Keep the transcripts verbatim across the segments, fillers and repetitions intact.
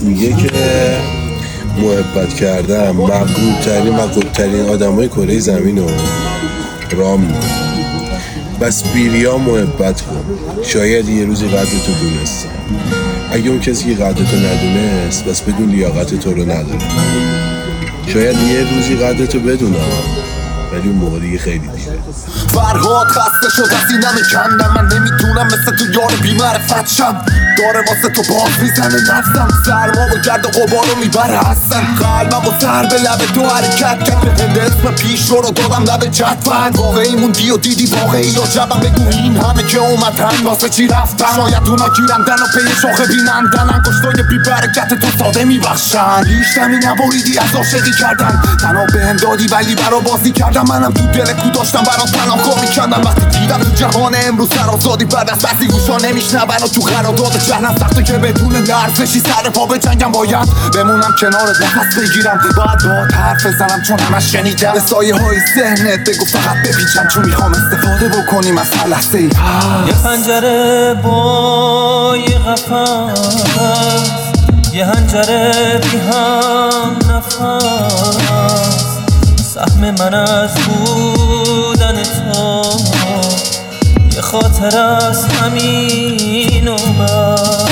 میگه که محبت کردم مقبولترین و قدترین آدم های کره زمین رو رام میکنم. بس بیریا محبت کن، شاید یه روزی قدرتو دونستم. اگه اون کسی که قدرتو ندونست بس بدون لیاقت تو رو نداره. شاید یه روزی قدرتو بدونم ولی اون موقع دیگه خیلی دیره. فرهاد خسته شد از اینم کندم، من نمیتونم مثل تو یار بی‌معرفت شم. داره واسه تو باز میزنه نفسم، سرما و گرد و غبارو میبره هستم. قلبم و سر به لب تو حرکت کرد، به هند اسم پیش رو دادم لب جدول. واقعی موندی و دیدی واقعی یا جبم، بگو این همه که اومدن واسه چی رفتن. شاید اونا گیرندن و پی شاخه بینندن، انگشتای بی برکت تو ساده میبخشن. هیچ دمی نبریدی از عاشقی کردن، تنها بهم دادی ولی برا بازی کردم. منم تو دل کو داشتم برا تنها کار میکردم. وقتی دیدم تو جهان امروز سرازادی بعد از بسی گوشا نمیشنون و تو قرارداد جهنم سخته که بدون لرزشی سر پا بجنگم. باید بمونم کنارت نفس بگیرم، باید باهات حرف بزنم چون همش شنیدم. به سایه های ذهنت بگو فقط بپیچم، چون میخوام استفاده بکنیم از هر لحظه ای. یه پنجره با یه قفس، یه هنجره بی هم نفس. سهم من از بودن تو یه خاطر از همین و بس.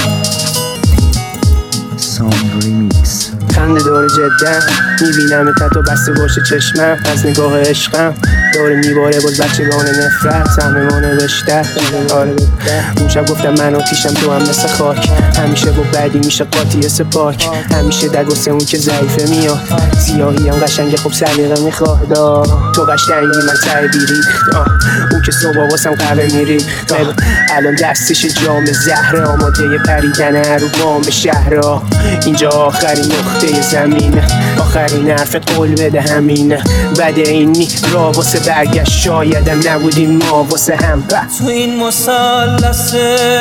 ساند ریمیکس. خنده داره جدن، میبینم تتو بسته باشه چشمم از نگاه عشقم. داره میباره باز بچگان نفرت، سهم ما نوشته آره بده. اون شب گفتم من آتیشم تو هم مثل خاک، همیشه با بعدی میشه قاطی سپاک. همیشه دگوسه اون که ضعیفه میاد، سیاهی هم قشنگه خب سلیقه میخواد. تو قشنگی من ته بیری، اون که صبح واسم قهوه میری. الان دستش جام زهره، آماده پریدن هر بام شهرها. اینجا آخرین نقطه زمینه، آخرین حرفت قول بده همینه. بده اینی را واسه برگشت، شایدم نبودیم ما واسه هم. تو این مثلث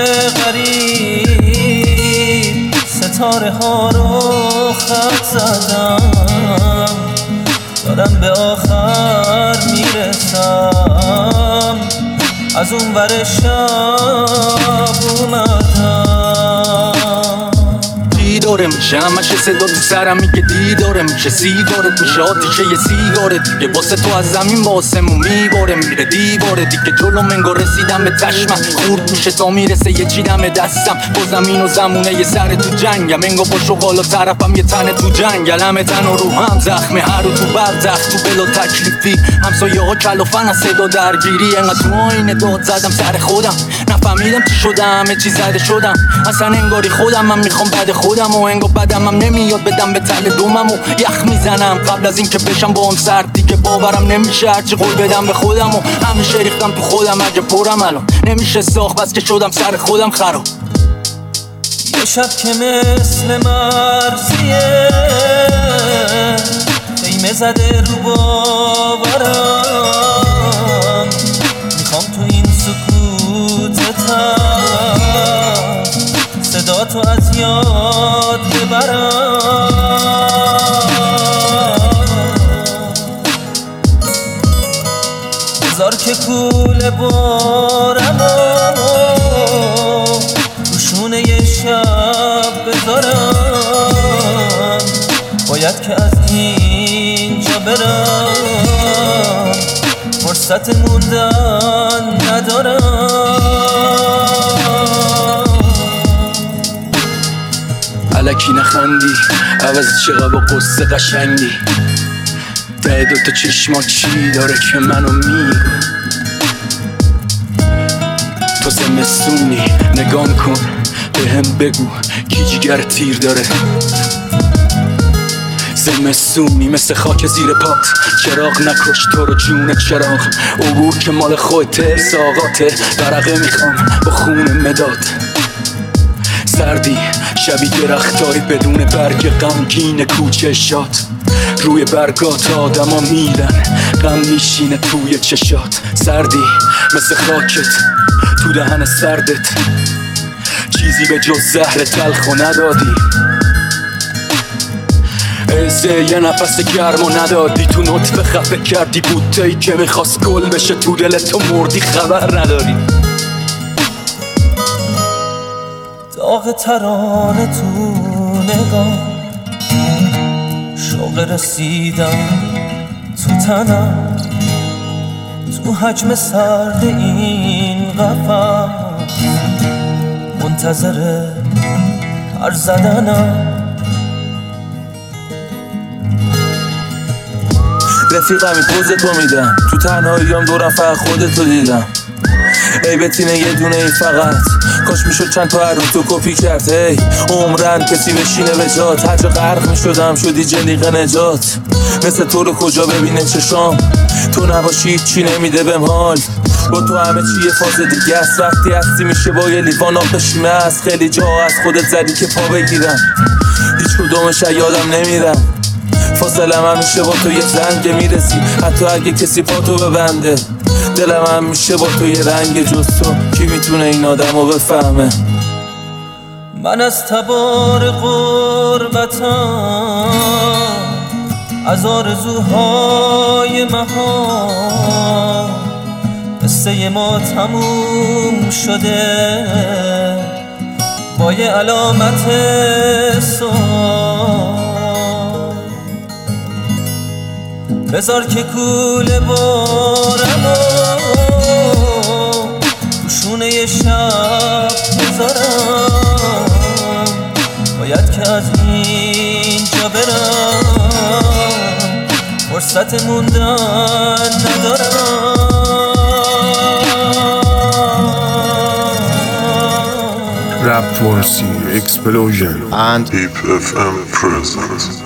غریب ستاره ها رو خط زدم، دارم به آخر میرسم. از اون ور شب اومدم، دیداره میشه همش صدا تو سرم میگه دیداره میشه. سیگارت میشه آتیشه یه سیگاره دیگه، واسه تو از زمین با آسمون میباره. میره دیواره دیگه جلو منگو رسیدم به چشمم، خورد میشه تا میرسه یه چی دم دستم. با زمین و زمونه یه سر تو جنگم، انگا با شغالا طرفم یه تن تو جنگل. همه تن و رو هم زخمه، هر رو تو برزخ تو بلا تکلیفی. همسایه ها کلافن از صدا درگیری، انقدر تو آینه داد زدم سر خودم، نفهمیدم چی شدم، همه چی زده شدم. اصلا انگاری خودم من میخوام بعد خودم، و انگار بدم هم نمیاد بدم به تل دومم و یخ میزنم قبل از این که بشم با هم سرد. دیگه باورم نمیشه هرچی قول بدم به خودم و همیشه ریختم تو خودم. اگه پرم الان نمیشه ساخت بس که شدم سر خودم خراب. یه شب که مثل مرزیه خیمه زده رو باورم، میخوام تو این سکوتتم صدا تو از یاد ببرم. بذار که کوله بارم روشونه یه شب بذارم، باید که از اینجا برم، فرصت موندن ندارم. الکی نخندی عوض چقدر با قصه قشنگی، ته دوتا چشما چی داره که منو میگو. تو زمستونی نگام کن به هم بگو کی جیگر تیر داره. زمستونی مثل خاک زیر پات، چراغ نکش تو رو جون چراغ. عبور که مال خودته ساقاته، برقه میخوام با خون مداد. سردی شبی درختایی بدون برگ غمگین کوچه شاد. روی برگات آدم ها میرن، غم میشینه توی چشات. سردی مثل خاکت تو دهن سردت، چیزی به جز زهر تلخو ندادی. ازه یه نفس گرمو ندادی، تو نطفه خفه کردی بوته‌ای که میخواست گل بشه، تو دلت تو مردی خبر نداری. داغ ترانه تو نگاه عشق رسیدم تو تنم، تو حجم سرد این قفس منتظر پر زدنم. رفیقمی پوز تو میدم، تو تنهاییام دورم فقط خودتو دیدم. ای بتینه یه دونه ای فقط، کاش میشد چند تا رو تو کپی کرد. ای عمرن کسی بشینه به جات، هر جا غرق میشدم شدی جلیقه نجات. مثل تو رو کجا ببینه چشام، تو نباشی چی نمیده بهم حال. با تو همه چی یه فاز دیگه است، وقتی هستی میشه با یه لیوان آب بشیمه است. خیلی جا از خودت زدی که پا بگیرم، هیچ کدومش یادم نمیرم. فاصلم هم میشه با تو یه زنگ میرسی، حتی اگه کسی پا تو ببنده. دلم هم میشه با تو یه رنگ جز تو، کی میتونه این آدم رو بفهمه؟ من از تبار غربتم، از آرزوهای مهان، قصه ما تموم شده با یه علامت سوال. بذار که کوله بارمو روشونه یه شب بذارم، باید که از اینجا برم، فرصت موندن ندارم. Rap Morsi Explosion and Deep F M presents